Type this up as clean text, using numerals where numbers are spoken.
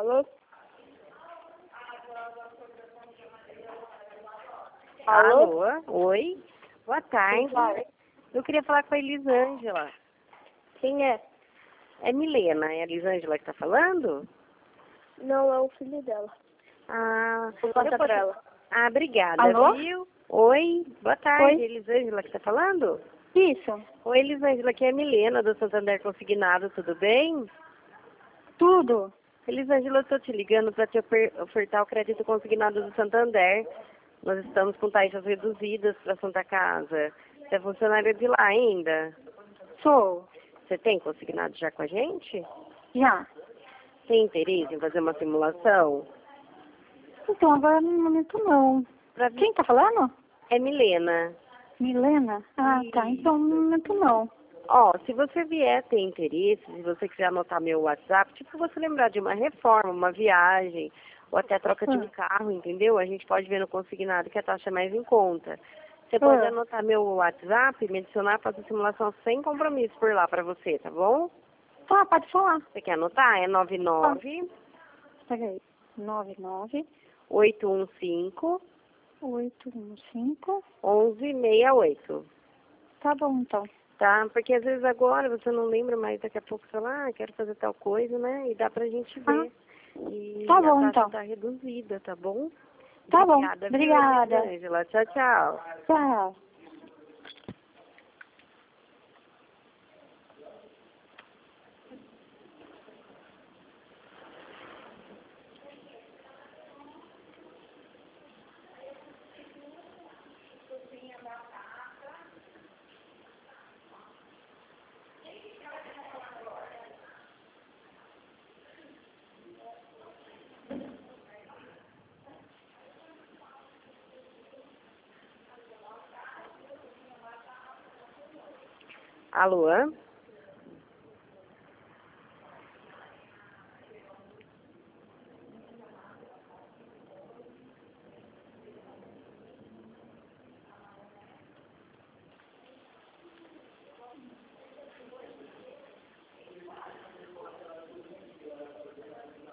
Alô? Alô? Alô? Oi? Boa tarde. Eu queria falar com a Elisângela. Quem é? É Milena, é a Elisângela que tá falando? Não, é o filho dela. Ah, Vou passar pra ela. Ah, obrigada, Alô? viu? Oi, boa tarde, Oi? Elisângela que tá falando? Isso. Oi, Elisângela, aqui é a Milena do Santander Consignado, tudo bem? Tudo. Elisângela, eu tô te ligando para te ofertar o crédito consignado do Santander. Nós estamos com taxas reduzidas para Santa Casa. Você é funcionária de lá ainda? Sou. Você tem consignado já com a gente? Já. Tem interesse em fazer uma simulação? Então, agora no momento não. Pra... Quem tá falando? É Milena. Milena? Ah, tá. Então no momento não. Ó, se você vier ter interesse, se você quiser anotar meu WhatsApp, tipo você lembrar de uma reforma, uma viagem, ou até troca de um carro, entendeu? A gente pode ver no consignado que a taxa é mais em conta. Você pode anotar meu WhatsApp, me adicionar, fazer simulação sem compromisso por lá pra você, tá bom? Tá, pode falar. Você quer anotar? É 99 Peraí. 99 815 815. 1168. Tá bom, então. Tá? Porque às vezes agora você não lembra, mas daqui a pouco você fala, ah, quero fazer tal coisa, né? E dá pra gente ver. E Tá bom, a taxa então. tá reduzida, tá bom? Tá bom. Obrigada, viu, Obrigada. Elisângela? Tchau, tchau. Tchau. Alô?